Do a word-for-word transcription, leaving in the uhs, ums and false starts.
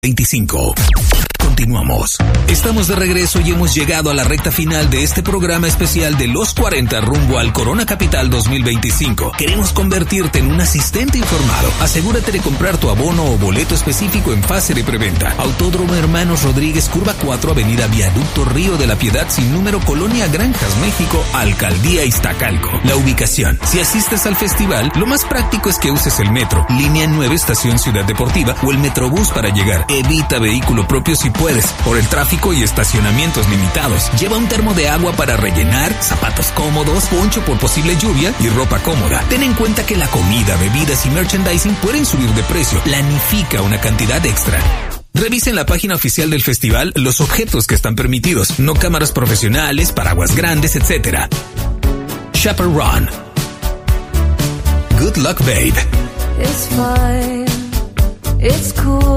veinticinco. Continuamos. Estamos de regreso y hemos llegado a la recta final de este programa especial de los cuarenta rumbo al Corona Capital dos mil veinticinco. Queremos convertirte en un asistente informado. Asegúrate de comprar tu abono o boleto específico en fase de preventa. Autódromo Hermanos Rodríguez, curva cuatro, avenida Viaducto Río de la Piedad, sin número, Colonia Granjas, México, Alcaldía Iztacalco. La ubicación. Si asistes al festival, lo más práctico es que uses el metro, línea nueve, estación Ciudad Deportiva, o el metrobús para llegar. Evita vehículo propio si puedes, por el tráfico y estacionamientos limitados. Lleva un termo de agua para rellenar, zapatos cómodos, poncho por posible lluvia y ropa cómoda. Ten en cuenta que la comida, bebidas y merchandising pueden subir de precio. Planifica una cantidad extra. Revisa en la página oficial del festival los objetos que están permitidos, no cámaras profesionales, paraguas grandes, etcétera. Chaperone. Good luck, babe. It's fine. It's cool.